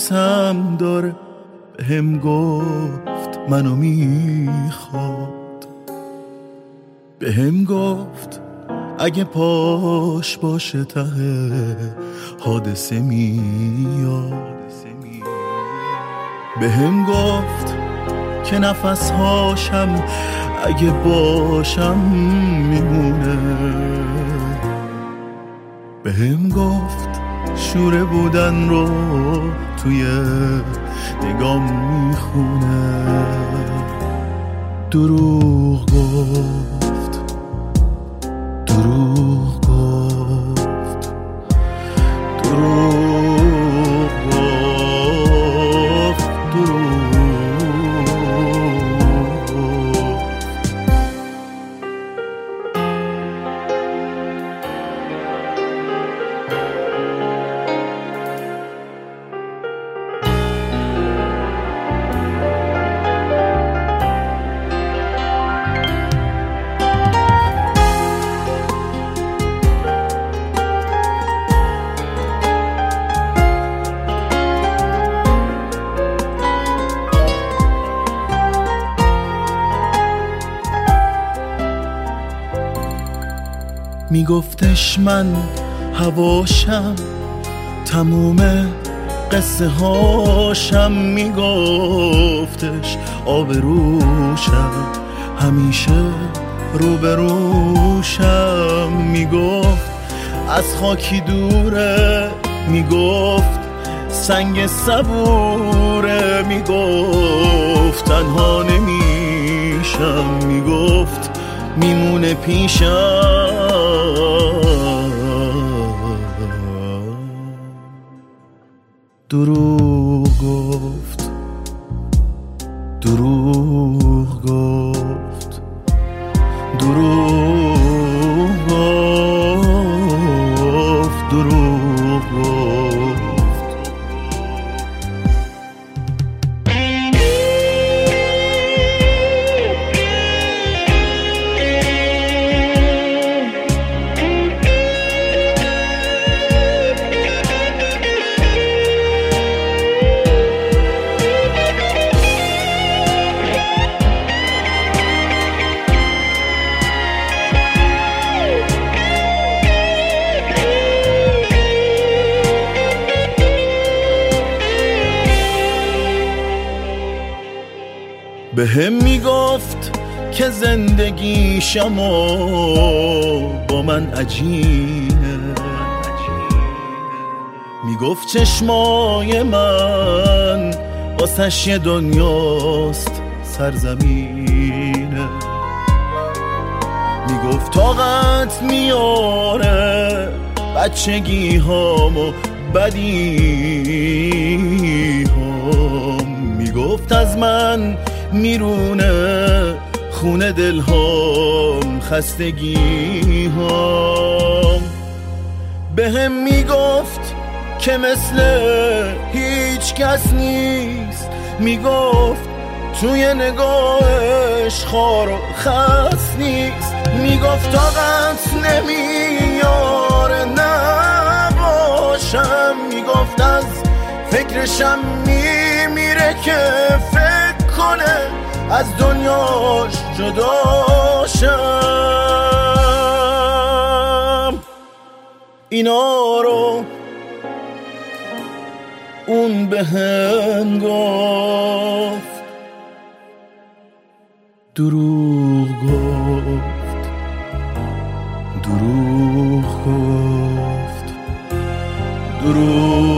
دوستم داره، بهم گفت منو میخواد، بهم گفت اگه پاش باشه ته حادثه میاد، بهم گفت که نفس هاشم اگه باشم میمونه، بهم گفت شوره بودن رو توی نگام میخونه، دروغ گفت، دروغ گفت، دروغ گفت، دروغ. میگفتش من هواشم، تموم قصه هاشم، میگفتش آبروشم، همیشه روبروشم، میگفت از خاکی دوره، میگفت سنگ صبوره، میگفت تنها نمیشم، میگفت میمونه پیشم، دروغ گفت، دروغ گفت، دروغ گفت، دروغ گفت. بهم میگفت که زندگیشم و با من عجینه، میگفت چشمای من واسش یه دنیاست سرزمینه، میگفت طاقت میاره بچگی هام و بدی هام، میگفت از من میرونه خونه دل هام، خستگی هام، بهم میگفت که مثل هیچ کس نیست، میگفت توی نگاهش خار و خس نیست، میگفت طاقت نمیاره نباشم، میگفت از فکرشم میمیره که فکر کنه از دنیاش جداشم، اینا رو اون بهم گفت، دروغ گفت، دروغ گفت، دروغ